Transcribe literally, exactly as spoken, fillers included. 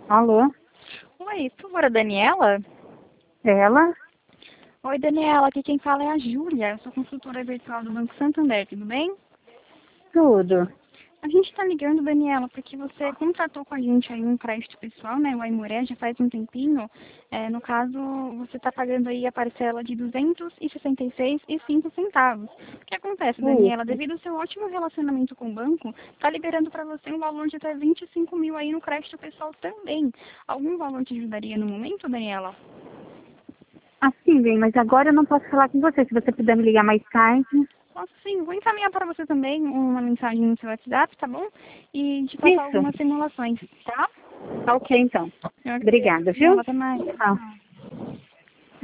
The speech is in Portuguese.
Alô? Oi, por favor, a Daniela? Ela? Oi, Daniela, aqui quem fala é a Júlia, eu sou consultora virtual do Banco Santander, tudo bem? Tudo. A gente está ligando, Daniela, porque você contratou com a gente aí um crédito pessoal, né, o Aimoré, já faz um tempinho. É, no caso, você está pagando aí a parcela de duzentos e sessenta e seis reais e cinco centavos. O que acontece, Daniela? Isso. Devido ao seu ótimo relacionamento com o banco, está liberando para você um valor de até vinte e cinco mil aí no crédito pessoal também. Algum valor te ajudaria no momento, Daniela? Assim, bem, mas agora eu não posso falar com você. Se você puder me ligar mais tarde. Posso sim, vou encaminhar para você também uma mensagem no seu WhatsApp, tá bom? E te passar Isso. algumas simulações, tá? Tá ok, então. Eu agradeço. Obrigada, viu? Daniela, até mais. Tchau.